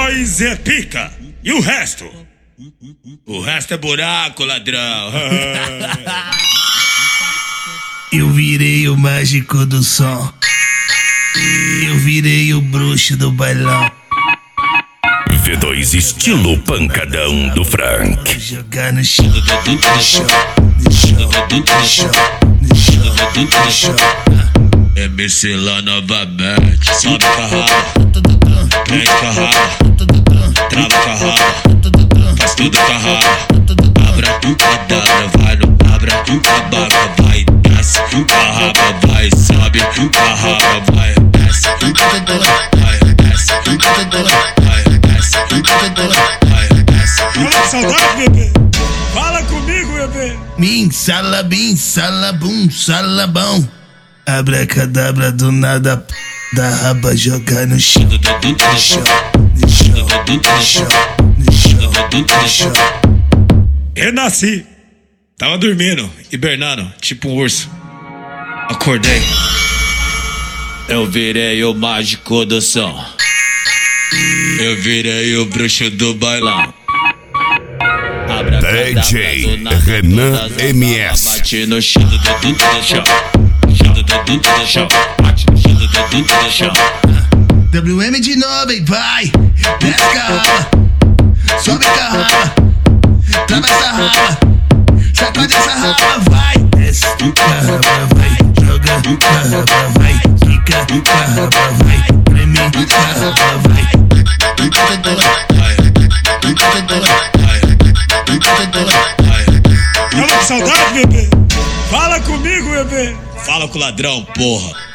Nós é pica. E o resto? O resto é buraco, ladrão. Eu virei o mágico do som. Eu virei o bruxo do bailão. V2 estilo pancadão do Frank. Jogar no chão, no chão, no chão, no chão, no chão, no chão. MC lá novamente. Sobe com a raba, prende com a raba, trava com a raba, faz tudo com a raba. Abra com a vai no abra com a baga, vai desce com a raba, vai sobe com a raba, vai desce com a raba, vai desce com a raba, vai desce com a raba, vai desce. Olha saudade, bebê. Fala comigo, bebê. Bim, salabim, salabum, salabão. Abracadabra do nada, da raba jogar no chão, no chão, no chão, no chão, no chão, no chão. Renasci. Tava dormindo, hibernando, tipo um urso. Acordei. Eu virei o mágico do som. Eu virei o bruxo do bailão. DJ Renan MS. Bate no chão, no chão. No chão, bate no chão. WM de novo, hein, vai. Desce com a raba, sobe com a raba, trava essa raba, sacode essa raba, vai. Desce com a raba, vai. Joga com a raba, vai. Fica com a raba, vai. Treme com a raba, vai. Tava com saudade, bebê? Fala comigo, bebê. Fala com o ladrão, porra.